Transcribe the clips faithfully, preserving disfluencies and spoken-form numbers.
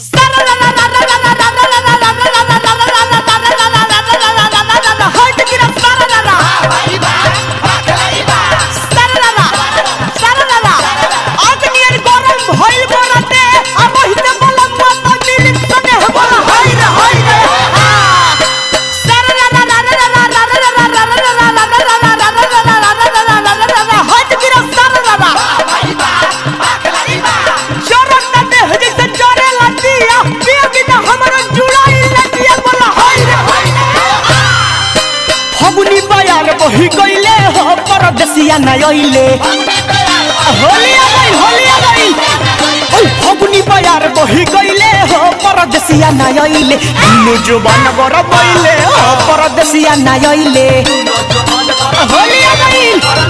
परदेसिया नयले होली आ गई होली आ गई ओय फगुनी बयार बही गईले हो परदेसिया नयले दुनो जुबान गर बइले हो परदेसिया नयले होली आ गई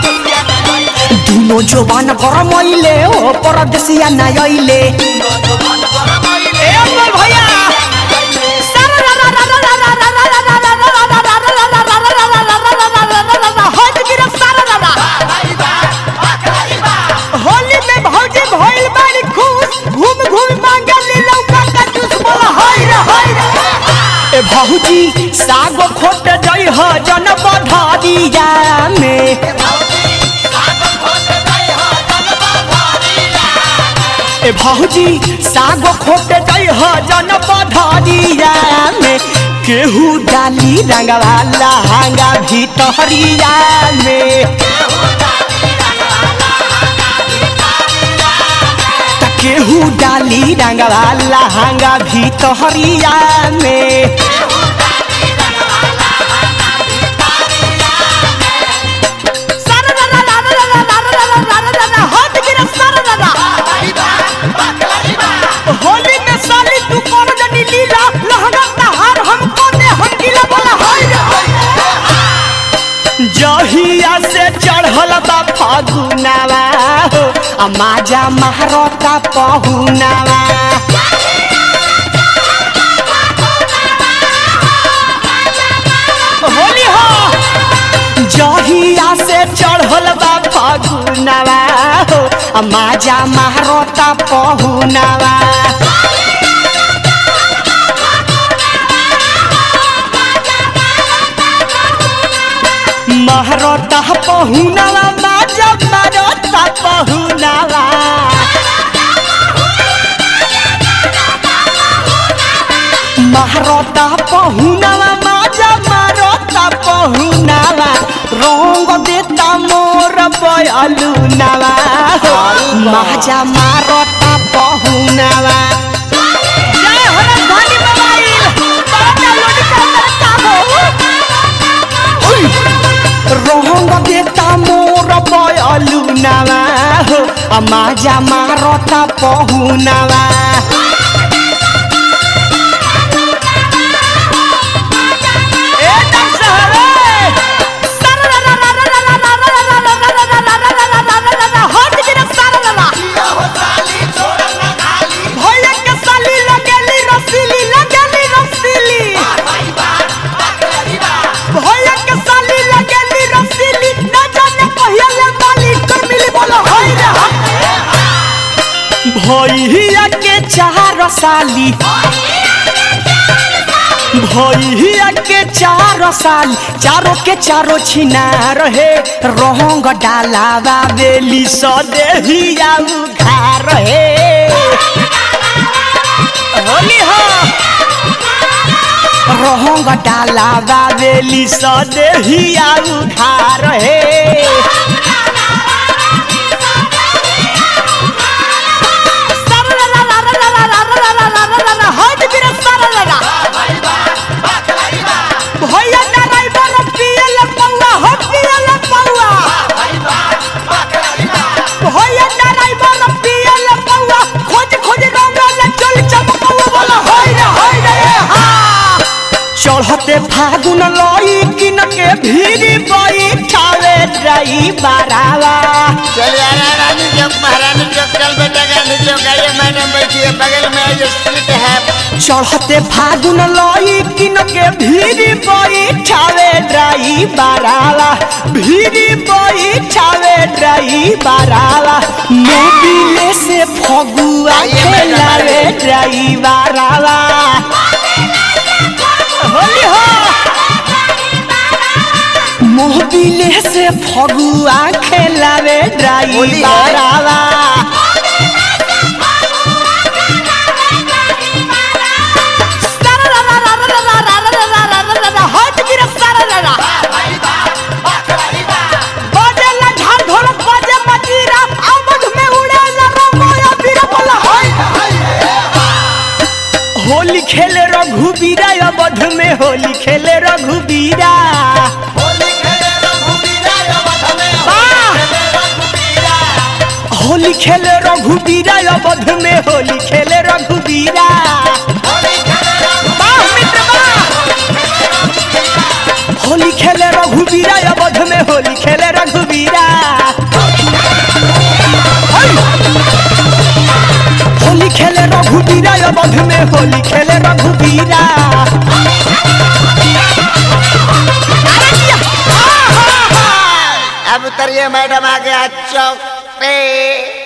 दुनो जुबान गर मइले हो परदेसिया नयले ए अमर भैया भौजी साग खोट जई ह जन बधारिया में ए भौजी साग खोट जई ह जन बधारिया में केहू डाली रंगवा लहंगा भीतरिया में केहू डाली रंगवा लहंगा भीतरिया में होली में साली तू कर जनी लीला लहंगा तहार हमको दे हम गिला बोला जहिया से चढ़ल बा फागुनावा हो माजा महरता पहुनावा होली हो जहिया से चढ़ल बा फागुनावा हो माजा महरता पहुनावा महरता पहुनावा माजा महरता पहुनावा महरता पहुनावा माजा महरता पहुनावा रंग देता मोर बयलुनावा माजा महरता पहुनावा जय हो धनी मोबाइल बड़ा लोड करता हो रंग देता मोर बयलुनावा हो माजा महरता पहुनावा भैया के चार साली भैया के चार साल चारों के चारों छिना रहे रंग डालावा बेली सदेहिया उघा रहे होली हो रंग डालावा बेली सदेहिया उघा रहे चढ़ते फागुन लई किन के भीड़ बैठावे ड्राइवरवा चल यार रानी चौक महारानी चौक चल बेटा गांधी चौक आइए मैडम बैठिए बगल में जो सीट है चढ़ते फागुन लई किन के भीरी बैठावे ड्राई बारावा भीरी बैठावे ड्राई बारावा मोबिले से फगुआ खेलावे ड्राई बारावा होली हो मोबिले से फगुआ खेलावे ड्राई बारावा होली खेले रघुबीरा अवध में होली खेले रघुबीरा होली खेले रघुबीरा अवध में होली खेले रघुबीरा होली खेले रघुबीरा अवध में होली खेले रघुबीरा होली खेले रघुबीरा अवध में होली खेले रघुबीरा अब उतरिए मैडम आ गया चौक पे।